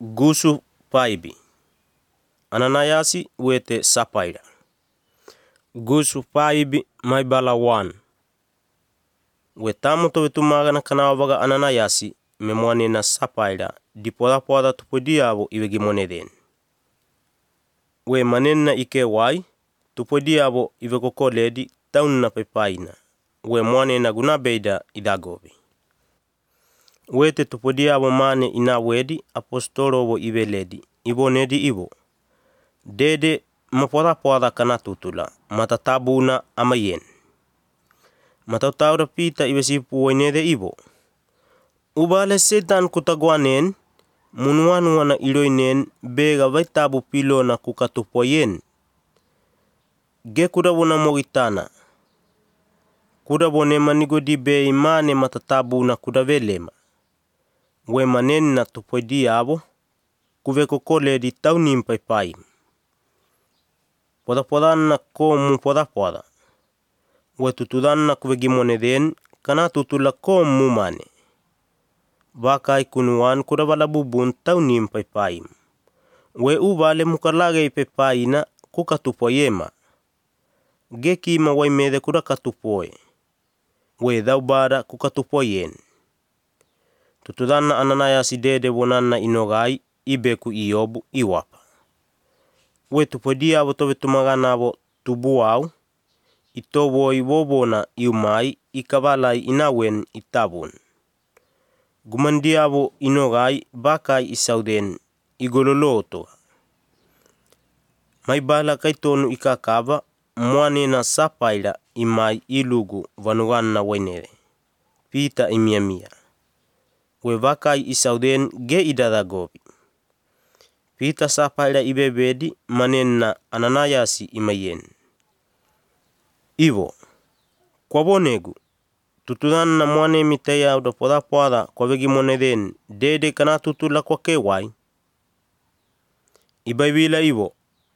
Gusu paibi Ananiasi wete Sapaira. Gusu paibi maibala 1 wetamu to wetumagana kanavaga Ananiasi memwane na Sapaira dipoda tupodiavo ivegimoneden. We manenna ike wai tupodiavo ivekokoledi taunna pepaina. We mwane na gunabeida idagobi. Wete tupodiavo mane ina wedi apostolovo iveledi ivonedi ivo. Dede mapoda kana tutula matatabuna amayen. Matataura pita ivesipu wainede ivo. Ubale setan kutagwanen munuanuana iloinen bega vaitabu pilona kukatupoyen. Ge kudabona mogitana. Kudabone manigodi be imane matatabuna kudavelema. We manenna tupodiavo kuvekokole di taunim paipai. Poda komu poda. We tutudanna kuvegimoneden kana tutula komu mane. Vakai kunuan kudavala bubun taunim paipai. We ubale mukalage paipaina kukatupoyema. Gekima waimede kudakatupoye. We daubara kukatupoyen. Tutudanna Ananiasi dede wonanna inogai ibeku iobu iwapa. We tupodiavo to vetumaganavo tubuau itowo iwobona iumai ikavalai inawen itabun. Gumandiavo inogai bakai isauden igololoto. Maibala kaitonu ikakava mwane na Sapaira imai ilugu vanuganna wainere. Pita imiamia. We vakai isauden ge idadagobi. Pita Sapaira ibebedi manenna Ananiasi imayen. Ivo, kwabonegu, tutudanna mwane mitaya uda poda kwa vegimoneden dede kana tutula kwa kewai. Ibaibila ivo,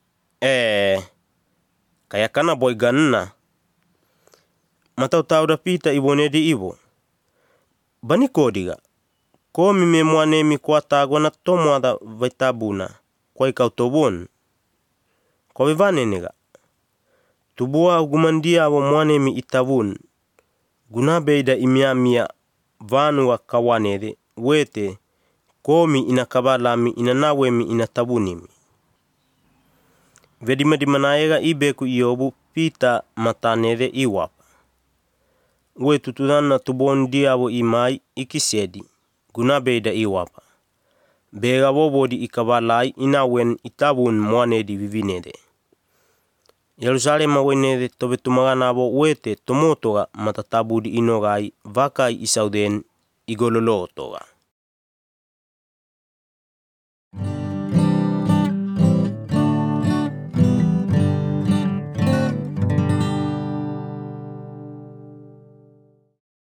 kaya kana boiganna. Matautauda pita ibonedi ivo. Bani kodiga. Komi me mwane mi kwa tagwana tomwada vaitabuna kwa ikautobon. Kwa vivanenega. Tubua gumandiavo mwane mi itabun. Gunabeida imiamia vanu wa kawanede wete komi inakabalami inanawemi inatabunimi. Vedimadi manaega ibeku iobu pita matanede iwapa. We tutudanna tubondiavo imai ikisedi. Gunabeida iwapa. Bega wobodi ikabalai inawen itabun mwanedi vivinede. Yerusalema wenede tobetumaganavo wete tomotoga matatabudi inogai vakai isauden igololotoga.